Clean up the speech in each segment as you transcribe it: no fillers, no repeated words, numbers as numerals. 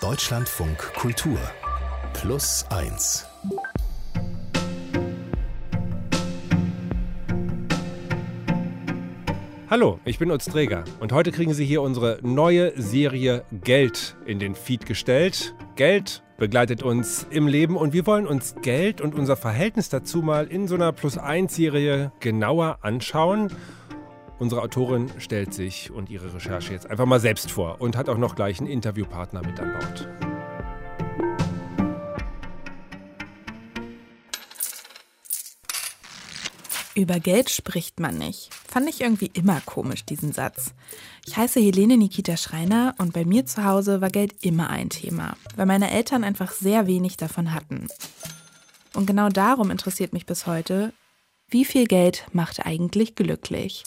Deutschlandfunk Kultur Plus 1. Hallo, ich bin Utz Träger und heute kriegen Sie hier unsere neue Serie Geld in den Feed gestellt. Geld begleitet uns im Leben und wir wollen uns Geld und unser Verhältnis dazu mal in so einer Plus-1-Serie genauer anschauen. Unsere Autorin stellt sich und ihre Recherche jetzt einfach mal selbst vor und hat auch noch gleich einen Interviewpartner mit an Bord. Über Geld spricht man nicht. Fand ich irgendwie immer komisch, diesen Satz. Ich heiße Helene Nikita Schreiner und bei mir zu Hause war Geld immer ein Thema, weil meine Eltern einfach sehr wenig davon hatten. Und genau darum interessiert mich bis heute, wie viel Geld macht eigentlich glücklich?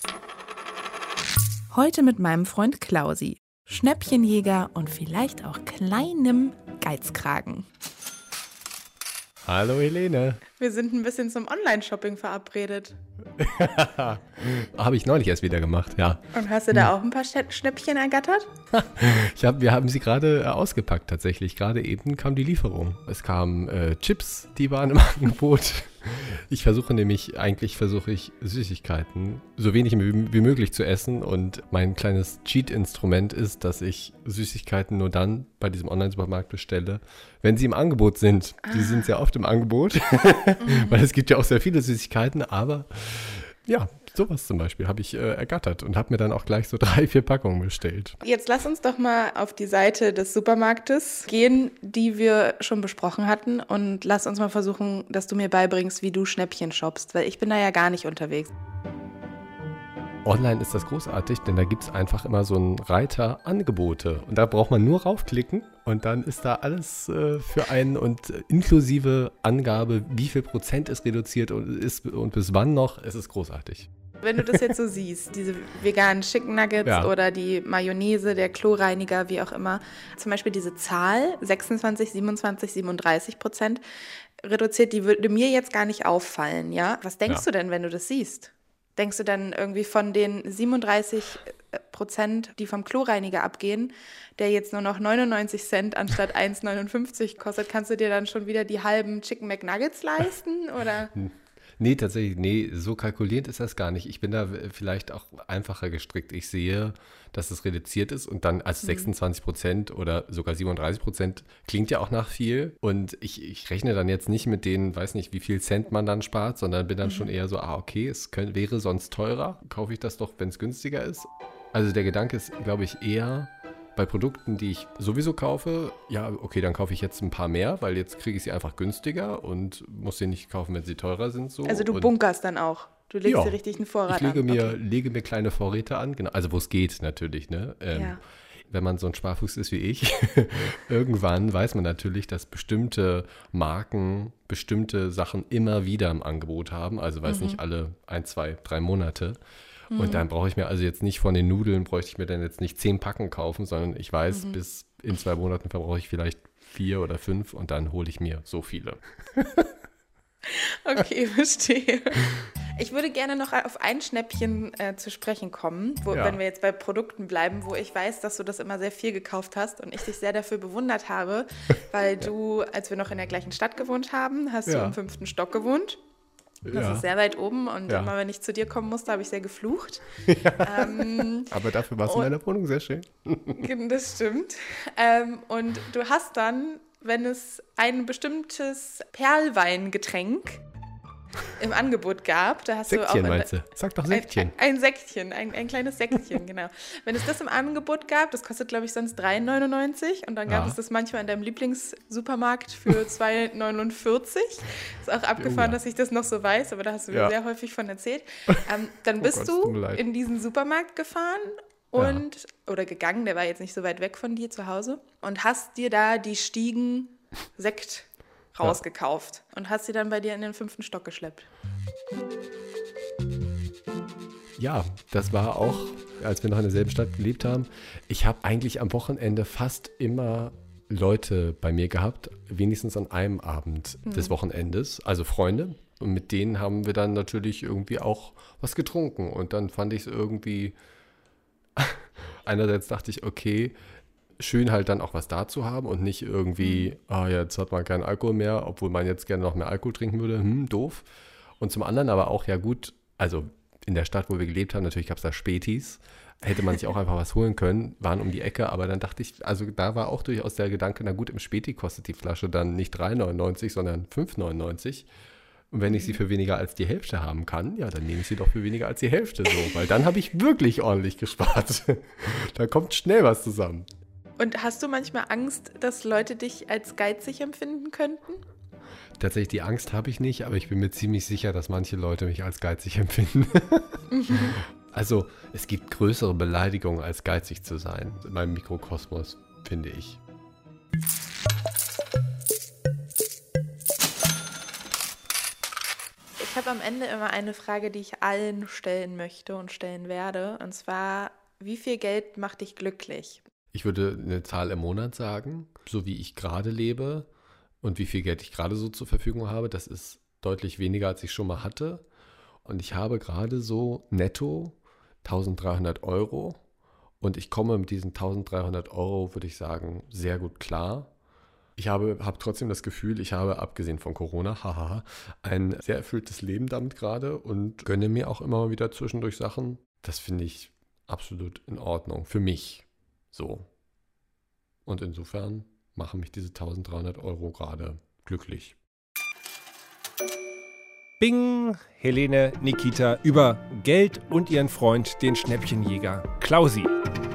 Heute mit meinem Freund Klausi, Schnäppchenjäger und vielleicht auch kleinem Geizkragen. Hallo Helene. Wir sind ein bisschen zum Online-Shopping verabredet. Habe ich neulich erst wieder gemacht, ja. Und hast du da auch ein paar Schnäppchen ergattert? Wir haben sie gerade ausgepackt tatsächlich. Gerade eben kam die Lieferung. Es kamen Chips, die waren im Angebot. Eigentlich versuche ich Süßigkeiten so wenig wie möglich zu essen. Und mein kleines Cheat-Instrument ist, dass ich Süßigkeiten nur dann bei diesem Online-Supermarkt bestelle, wenn sie im Angebot sind. Die sind sehr oft im Angebot, weil es gibt ja auch sehr viele Süßigkeiten, aber ja, sowas zum Beispiel habe ich ergattert und habe mir dann auch gleich so 3-4 Packungen bestellt. Jetzt lass uns doch mal auf die Seite des Supermarktes gehen, die wir schon besprochen hatten, und lass uns mal versuchen, dass du mir beibringst, wie du Schnäppchen shoppst, weil ich bin da ja gar nicht unterwegs. Online ist das großartig, denn da gibt es einfach immer so einen Reiter Angebote und da braucht man nur raufklicken und dann ist da alles für einen und inklusive Angabe, wie viel Prozent es reduziert ist und bis wann noch. Es ist großartig. Wenn du das jetzt so siehst, diese veganen Chicken Nuggets oder die Mayonnaise, der Kloreiniger, wie auch immer, zum Beispiel diese Zahl 26, 27, 37% reduziert, die würde mir jetzt gar nicht auffallen, ja? Was denkst du denn, wenn du das siehst? Denkst du dann irgendwie von den 37%, die vom Kloreiniger abgehen, der jetzt nur noch 99 Cent anstatt 1,59 kostet, kannst du dir dann schon wieder die halben Chicken McNuggets leisten, oder? Nee, tatsächlich, so kalkulierend ist das gar nicht. Ich bin da vielleicht auch einfacher gestrickt. Ich sehe, dass es reduziert ist und dann als 26% oder sogar 37% klingt ja auch nach viel. Und ich rechne dann jetzt nicht mit denen, weiß nicht, wie viel Cent man dann spart, sondern bin dann schon eher so, okay, wäre sonst teurer. Kaufe ich das doch, wenn es günstiger ist? Also der Gedanke ist, glaube ich, eher bei Produkten, die ich sowieso kaufe, ja, okay, dann kaufe ich jetzt ein paar mehr, weil jetzt kriege ich sie einfach günstiger und muss sie nicht kaufen, wenn sie teurer sind. So. Also du bunkerst dann auch? Du legst dir richtig einen Vorrat an? Lege mir kleine Vorräte an, genau, also wo es geht natürlich, ne? Wenn man so ein Sparfuchs ist wie ich, irgendwann weiß man natürlich, dass bestimmte Marken bestimmte Sachen immer wieder im Angebot haben, also weiß nicht, alle 1, 2, 3 Monate. Und dann brauche ich mir also jetzt nicht von den Nudeln, bräuchte ich mir dann jetzt nicht 10 Packen kaufen, sondern ich weiß, bis in 2 Monaten verbrauche ich vielleicht 4 oder 5 und dann hole ich mir so viele. Okay, verstehe. Ich würde gerne noch auf ein Schnäppchen zu sprechen kommen, wenn wir jetzt bei Produkten bleiben, wo ich weiß, dass du das immer sehr viel gekauft hast und ich dich sehr dafür bewundert habe, weil du, als wir noch in der gleichen Stadt gewohnt haben, hast du im 5. Stock gewohnt. Das ist sehr weit oben und immer, wenn ich zu dir kommen musste, habe ich sehr geflucht. Aber dafür war es in deiner Wohnung sehr schön. Das stimmt. Und du hast dann, wenn es ein bestimmtes Perlweingetränk im Angebot gab, da hast Sektchen, du auch... meinst du? Sag doch Sektchen. Ein Sektchen, ein kleines Sektchen, genau. Wenn es das im Angebot gab, das kostet, glaube ich, sonst 3,99 und dann gab es das manchmal in deinem Lieblingssupermarkt für 2,49. Ist auch abgefahren, dass ich das noch so weiß, aber da hast du mir sehr häufig von erzählt. Dann bist du in diesen Supermarkt gefahren oder gegangen, der war jetzt nicht so weit weg von dir zu Hause, und hast dir da die Stiegen Sekt rausgekauft und hast sie dann bei dir in den 5. Stock geschleppt. Ja, das war auch, als wir noch in derselben Stadt gelebt haben. Ich habe eigentlich am Wochenende fast immer Leute bei mir gehabt, wenigstens an einem Abend des Wochenendes, also Freunde. Und mit denen haben wir dann natürlich irgendwie auch was getrunken. Und dann fand ich es irgendwie, einerseits dachte ich, okay, schön halt dann auch was da zu haben und nicht irgendwie, jetzt hat man keinen Alkohol mehr, obwohl man jetzt gerne noch mehr Alkohol trinken würde, doof. Und zum anderen aber auch, ja gut, also in der Stadt, wo wir gelebt haben, natürlich gab es da Spätis, hätte man sich auch einfach was holen können, waren um die Ecke, aber dann dachte ich, also da war auch durchaus der Gedanke, na gut, im Späti kostet die Flasche dann nicht 3,99, sondern 5,99. Und wenn ich sie für weniger als die Hälfte haben kann, ja, dann nehme ich sie doch für weniger als die Hälfte so, weil dann habe ich wirklich ordentlich gespart. Da kommt schnell was zusammen. Und hast du manchmal Angst, dass Leute dich als geizig empfinden könnten? Tatsächlich, die Angst habe ich nicht, aber ich bin mir ziemlich sicher, dass manche Leute mich als geizig empfinden. Also, es gibt größere Beleidigungen, als geizig zu sein, in meinem Mikrokosmos, finde ich. Ich habe am Ende immer eine Frage, die ich allen stellen möchte und stellen werde. Und zwar, wie viel Geld macht dich glücklich? Ich würde eine Zahl im Monat sagen, so wie ich gerade lebe und wie viel Geld ich gerade so zur Verfügung habe. Das ist deutlich weniger, als ich schon mal hatte. Und ich habe gerade so netto 1.300 Euro. Und ich komme mit diesen 1.300 Euro, würde ich sagen, sehr gut klar. Ich habe trotzdem das Gefühl, ich habe, abgesehen von Corona, ein sehr erfülltes Leben damit gerade und gönne mir auch immer mal wieder zwischendurch Sachen. Das finde ich absolut in Ordnung. Für mich so. Und insofern machen mich diese 1.300 Euro gerade glücklich. Bing! Helene Nikita über Geld und ihren Freund, den Schnäppchenjäger Klausi.